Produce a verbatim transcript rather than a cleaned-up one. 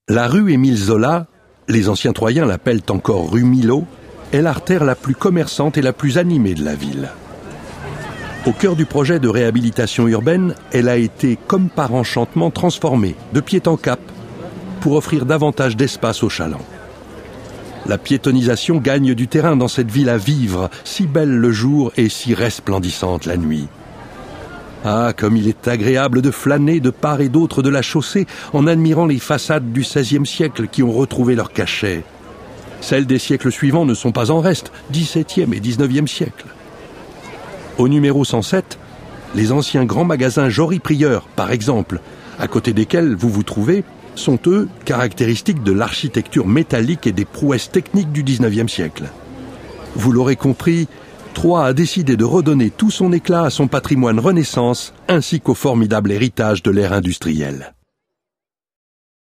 La rue Émile Zola, les anciens Troyens l'appellent encore rue Milhaud, est l'artère la plus commerçante et la plus animée de la ville. Au cœur du projet de réhabilitation urbaine, elle a été, comme par enchantement, transformée, de pied en cap, pour offrir davantage d'espace aux chalands. La piétonisation gagne du terrain dans cette ville à vivre, si belle le jour et si resplendissante la nuit. Ah, comme il est agréable de flâner de part et d'autre de la chaussée en admirant les façades du seizième siècle qui ont retrouvé leur cachet. Celles des siècles suivants ne sont pas en reste, dix-septième et dix-neuvième siècle. Au numéro cent sept, les anciens grands magasins Jory-Prieur, par exemple, à côté desquels vous vous trouvez, sont eux caractéristiques de l'architecture métallique et des prouesses techniques du dix-neuvième siècle. Vous l'aurez compris, Troyes a décidé de redonner tout son éclat à son patrimoine Renaissance ainsi qu'au formidable héritage de l'ère industrielle.